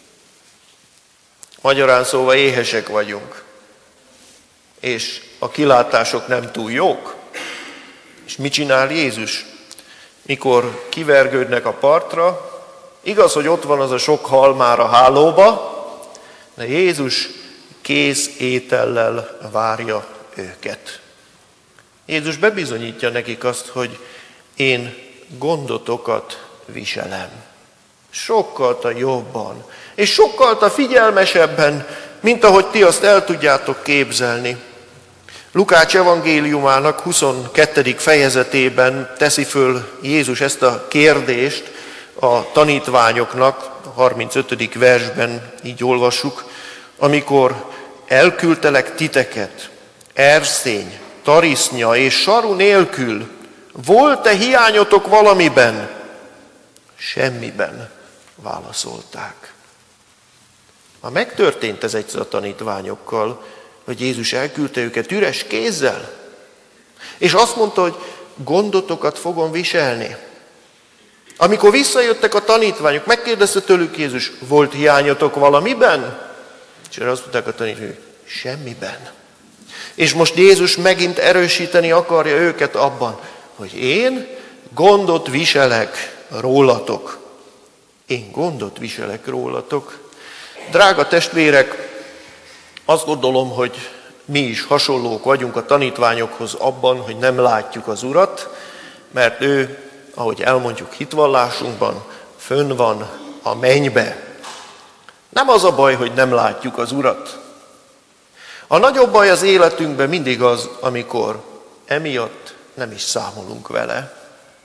Magyarán szólva éhesek vagyunk. És a kilátások nem túl jók. És mit csinál Jézus? Mikor kivergődnek a partra, igaz, hogy ott van az a sok hal már a hálóba, de Jézus kész étellel várja őket. Jézus bebizonyítja nekik azt, hogy én gondotokat viselem. Sokkal jobban, és sokkal figyelmesebben, mint ahogy ti azt el tudjátok képzelni. Lukács evangéliumának 22. fejezetében teszi föl Jézus ezt a kérdést a tanítványoknak, a 35. versben így olvassuk, amikor elküldtelek titeket, erszény, tarisznya és saru nélkül, volt-e hiányotok valamiben? Semmiben, válaszolták. Ha megtörtént ez egyszer a tanítványokkal, hogy Jézus elküldte őket üres kézzel, és azt mondta, hogy gondotokat fogom viselni. Amikor visszajöttek a tanítványok, megkérdezte tőlük Jézus, volt hiányotok valamiben? És erre azt mondták a tanítványok, semmiben. És most Jézus megint erősíteni akarja őket abban, hogy én gondot viselek rólatok. Én gondot viselek rólatok. Drága testvérek, azt gondolom, hogy mi is hasonlók vagyunk a tanítványokhoz abban, hogy nem látjuk az Urat, mert ő, ahogy elmondjuk hitvallásunkban, fönn van a mennybe. Nem az a baj, hogy nem látjuk az Urat. A nagyobb baj az életünkben mindig az, amikor emiatt nem is számolunk vele.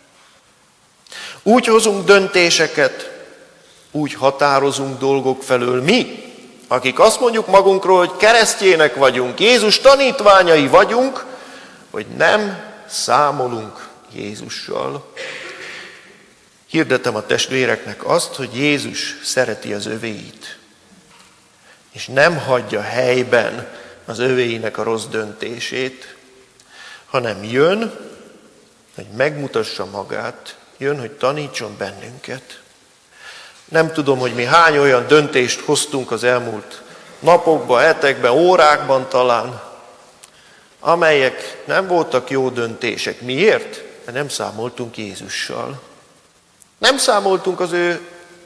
Úgy hozunk döntéseket, úgy határozunk dolgok felől mi, akik azt mondjuk magunkról, hogy keresztjének vagyunk, Jézus tanítványai vagyunk, hogy nem számolunk Jézussal. Hirdetem a testvéreknek azt, hogy Jézus szereti az övéit, és nem hagyja helyben az övéinek a rossz döntését, hanem jön, hogy megmutassa magát, jön, hogy tanítson bennünket. Nem tudom, hogy mi hány olyan döntést hoztunk az elmúlt napokban, hetekben, órákban talán, amelyek nem voltak jó döntések. Miért? Mert nem számoltunk Jézussal. Nem számoltunk az ő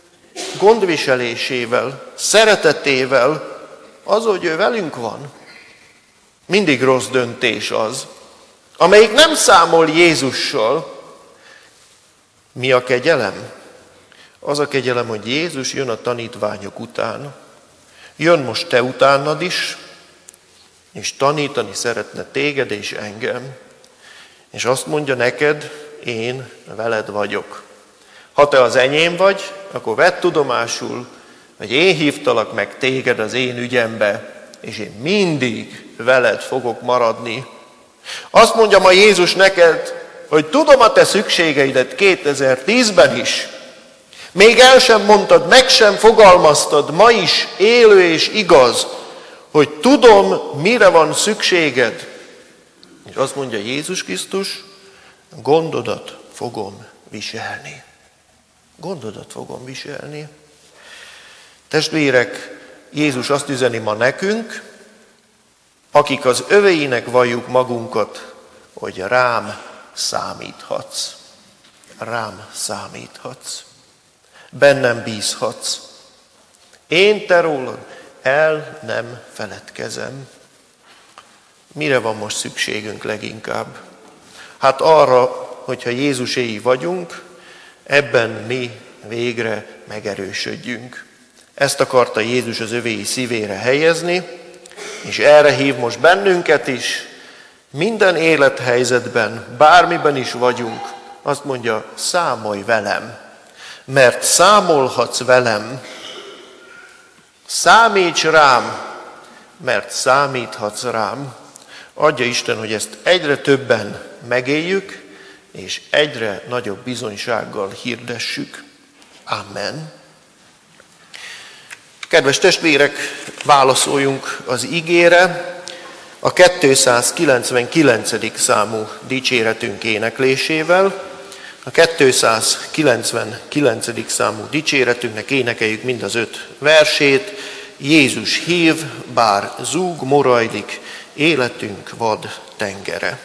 gondviselésével, szeretetével, az, hogy ő velünk van. Mindig rossz döntés az, amelyik nem számol Jézussal. Mi a kegyelem? Az a kegyelem, hogy Jézus jön a tanítványok után. Jön most te utánad is, és tanítani szeretne téged és engem. És azt mondja neked, én veled vagyok. Ha te az enyém vagy, akkor vedd tudomásul, hogy én hívtalak meg téged az én ügyembe, és én mindig veled fogok maradni. Azt mondja ma Jézus neked, hogy tudom a te szükségeidet 2010-ben is. Még el sem mondtad, meg sem fogalmaztad, ma is élő és igaz, hogy tudom, mire van szükséged. És azt mondja Jézus Krisztus, gondodat fogom viselni. Gondodat fogom viselni. Testvérek, Jézus azt üzeni ma nekünk, akik az öveinek valljuk magunkat, hogy rám számíthatsz. Rám számíthatsz. Bennem bízhatsz. Én te rólad el nem feledkezem. Mire van most szükségünk leginkább? Hát arra, hogyha Jézuséi vagyunk, ebben mi végre megerősödjünk. Ezt akarta Jézus az övéi szívére helyezni, és erre hív most bennünket is. Minden élethelyzetben, bármiben is vagyunk, azt mondja, számolj velem, mert számolhatsz velem. Számíts rám, mert számíthatsz rám. Adja Isten, hogy ezt egyre többen megéljük, és egyre nagyobb bizonysággal hirdessük. Amen. Kedves testvérek, válaszoljunk az igére a 299. számú dicséretünk éneklésével. A 299. számú dicséretünknek énekeljük mind az 5 versét. Jézus hív, bár zúg, morajlik, életünk vad tengere.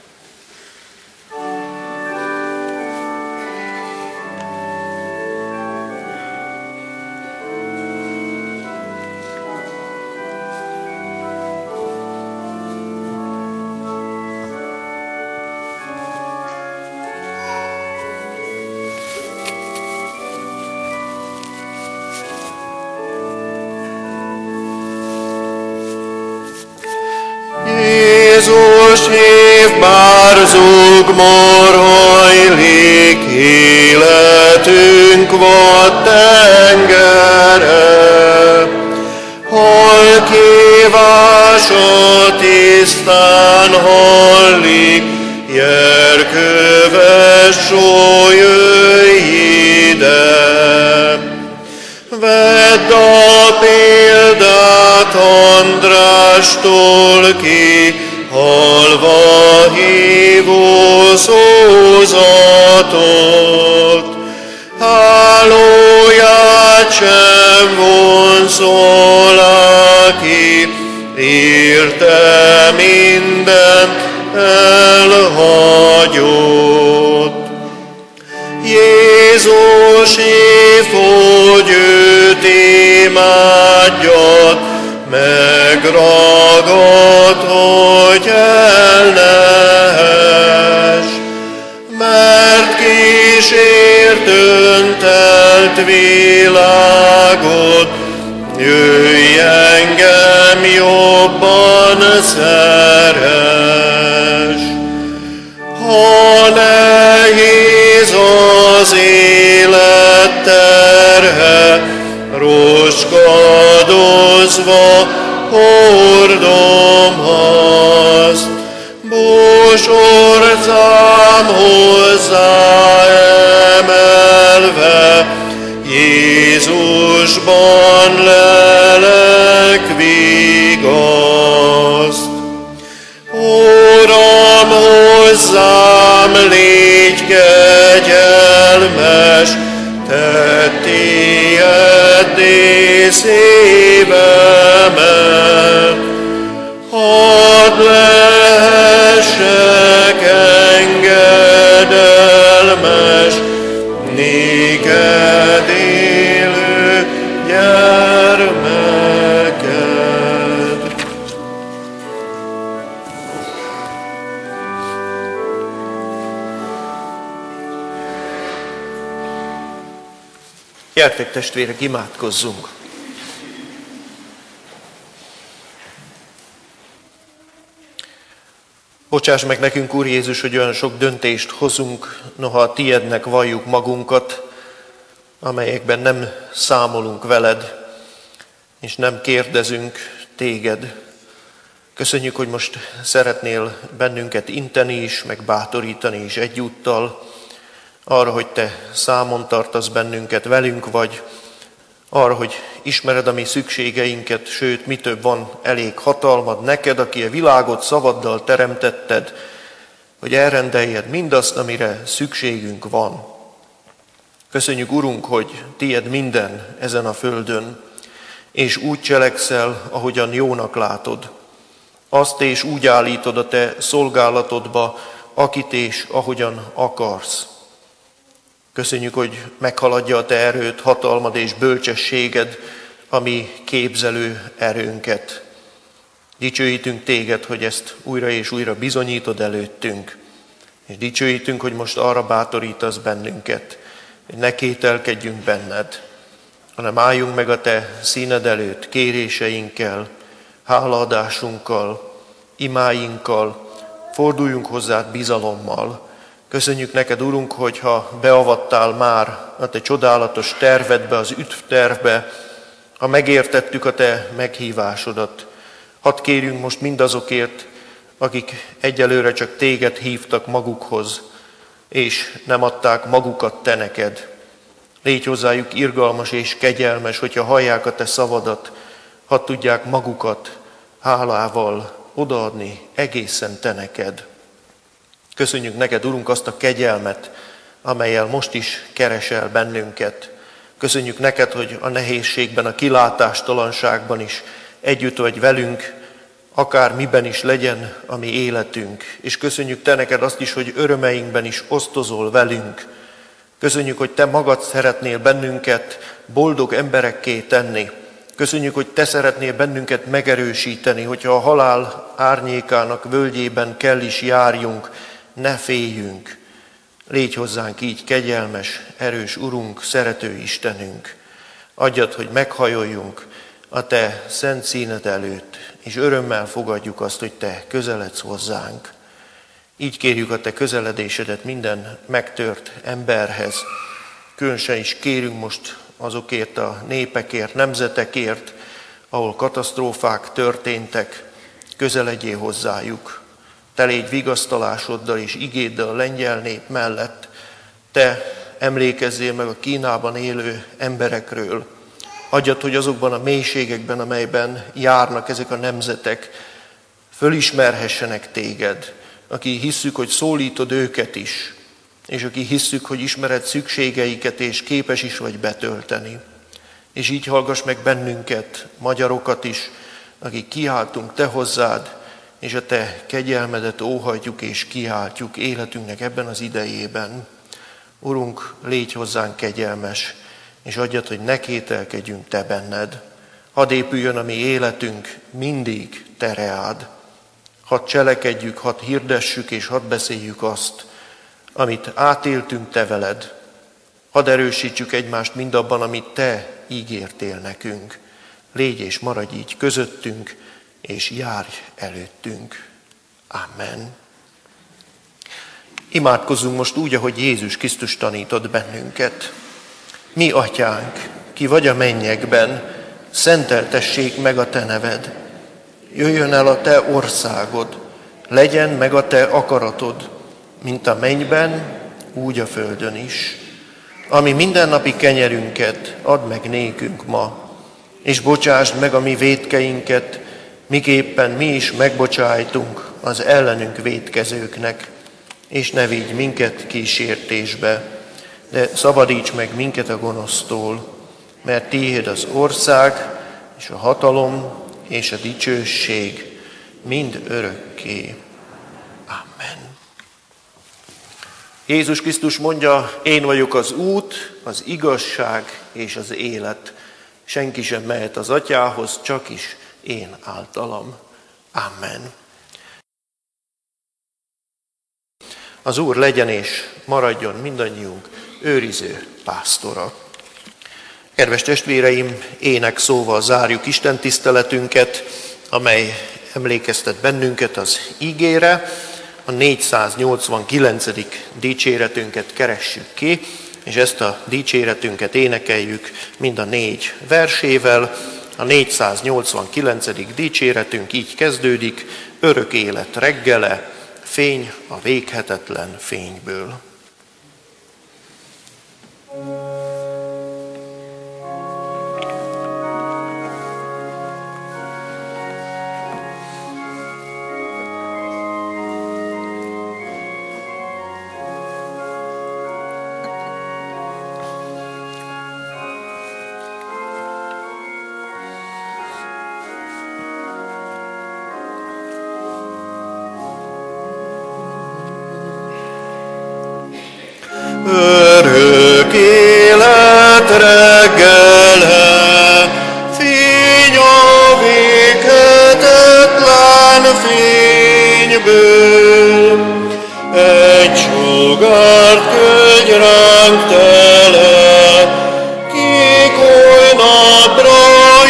Jézus hív, bár zúg, morhajlik, életünk vad tengere. Hol kívása tisztán hallik, gyerköves só, jöjj ide. Vedd a példát Andrástól ki, halva hívó szózatot. Hálóját sem vonszolá ki, érte mindent elhagyott. Jézus hív, hogy őt imádjad, megragad, hogy el ne hess. Mert kísért öntelt világot, jöjj engem jobban szeress. Ha nehéz az élet terhe, roskadozva hordom azt, orcám hozzá emelve, Jézusban lelek vigaszt. Uram, hozzám légy kegyelmes, te tiéddé szívemet. Hadd lehessek engedelmes, néked élő gyermeked. Gyertek, testvérek, imádkozzunk! Bocsáss meg nekünk, Úr Jézus, hogy olyan sok döntést hozunk, noha a tiednek valljuk magunkat, amelyekben nem számolunk veled, és nem kérdezünk téged. Köszönjük, hogy most szeretnél bennünket inteni is, meg bátorítani is egyúttal, arra, hogy te számon tartasz bennünket, velünk vagy, arra, hogy ismered a mi szükségeinket, sőt, mi több, van elég hatalmad neked, aki a világot szavaddal teremtetted, hogy elrendeljed mindazt, amire szükségünk van. Köszönjük, Urunk, hogy tied minden ezen a földön, és úgy cselekszel, ahogyan jónak látod. Azt és úgy állítod a te szolgálatodba, akit és ahogyan akarsz. Köszönjük, hogy meghaladja a te erőd, hatalmad és bölcsességed, a mi képzelő erőnket. Dicsőítünk téged, hogy ezt újra és újra bizonyítod előttünk, és dicsőítünk, hogy most arra bátorítasz bennünket, hogy ne kételkedjünk benned, hanem álljunk meg a te színed előtt kéréseinkkel, hálaadásunkkal, imáinkkal, forduljunk hozzád bizalommal. Köszönjük neked, Urunk, hogyha beavattál már a te csodálatos tervedbe, az üdvtervbe, ha megértettük a te meghívásodat. Hadd kérjünk most mindazokért, akik egyelőre csak téged hívtak magukhoz, és nem adták magukat te neked. Légy hozzájuk irgalmas és kegyelmes, hogyha hallják a te szavadat, hadd tudják magukat hálával odaadni egészen te neked. Köszönjük neked, Urunk, azt a kegyelmet, amellyel most is keresel bennünket. Köszönjük neked, hogy a nehézségben, a kilátástalanságban is együtt vagy velünk, akár miben is legyen a mi életünk. És köszönjük te neked azt is, hogy örömeinkben is osztozol velünk. Köszönjük, hogy te magad szeretnél bennünket boldog emberekké tenni. Köszönjük, hogy te szeretnél bennünket megerősíteni, hogyha a halál árnyékának völgyében kell is járjunk, ne féljünk. Légy hozzánk így kegyelmes, erős Urunk, szerető Istenünk. Adjad, hogy meghajoljunk a te szent színed előtt, és örömmel fogadjuk azt, hogy te közeledsz hozzánk. Így kérjük a te közeledésedet minden megtört emberhez. Különösen is kérünk most azokért a népekért, nemzetekért, ahol katasztrófák történtek, közeledjél hozzájuk. Te légy vigasztalásoddal és igéddel a lengyel nép mellett. Te emlékezzél meg a Kínában élő emberekről. Adjad, hogy azokban a mélységekben, amelyben járnak ezek a nemzetek, fölismerhessenek téged, aki hisszük, hogy szólítod őket is, és aki hisszük, hogy ismered szükségeiket, és képes is vagy betölteni. És így hallgass meg bennünket, magyarokat is, akik kiáltunk te hozzád, és a te kegyelmedet óhajtjuk és kiáltjuk életünknek ebben az idejében. Urunk, légy hozzánk kegyelmes, és adjad, hogy ne kételkedjünk te benned. Hadd épüljön a mi életünk mindig te reád. Hadd cselekedjük, hadd hirdessük, és hadd beszéljük azt, amit átéltünk te veled. Hadd erősítsük egymást mindabban, amit te ígértél nekünk. Légy és maradj így közöttünk, és járj előttünk. Amen. Imádkozzunk most úgy, ahogy Jézus Krisztus tanított bennünket. Mi, Atyánk, ki vagy a mennyekben, szenteltessék meg a te neved. Jöjjön el a te országod, legyen meg a te akaratod, mint a mennyben, úgy a földön is. Ami mindennapi kenyerünket add meg nékünk ma, és bocsásd meg a mi vétkeinket, miképpen mi is megbocsájtunk az ellenünk vétkezőknek, és ne vigy minket kísértésbe, de szabadíts meg minket a gonosztól, mert tiéd az ország, és a hatalom, és a dicsőség mind örökké. Amen. Jézus Krisztus mondja, én vagyok az út, az igazság és az élet. Senki sem mehet az Atyához, csak is én általam. Amen. Az Úr legyen és maradjon mindannyiunk őriző pásztora. Kedves testvéreim, énekszóval zárjuk Isten tiszteletünket, amely emlékeztet bennünket az ígére. A 489. dicséretünket keressük ki, és ezt a dicséretünket énekeljük mind a 4 versével. A 489. dicséretünk így kezdődik: örök élet reggele, fény a véghetetlen fényből. Örök élet reggele, fény a véghetetlen fényből. Egy sugárt küldj ránk tele, kék oly napra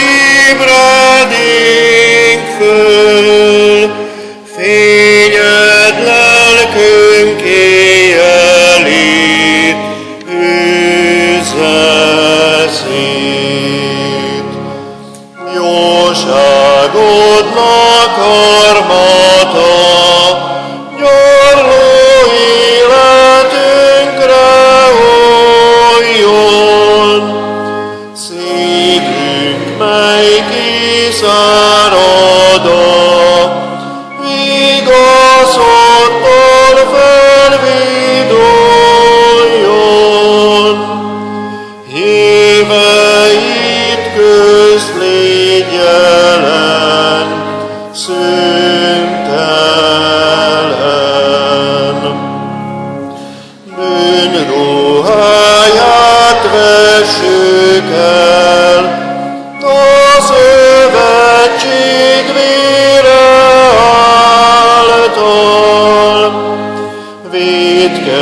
ébredjünk föl. Fényed lelkünk éjjelét űzeszét. Jóságodnak harmata, gyarló életünkre oljon. Szívünk, mely kiszárad a vigaszottal felviduljon. Híveit közt légy jelen, szüntelen. Bűnruháját vessük el, a szövetség vére által. Védkezésünk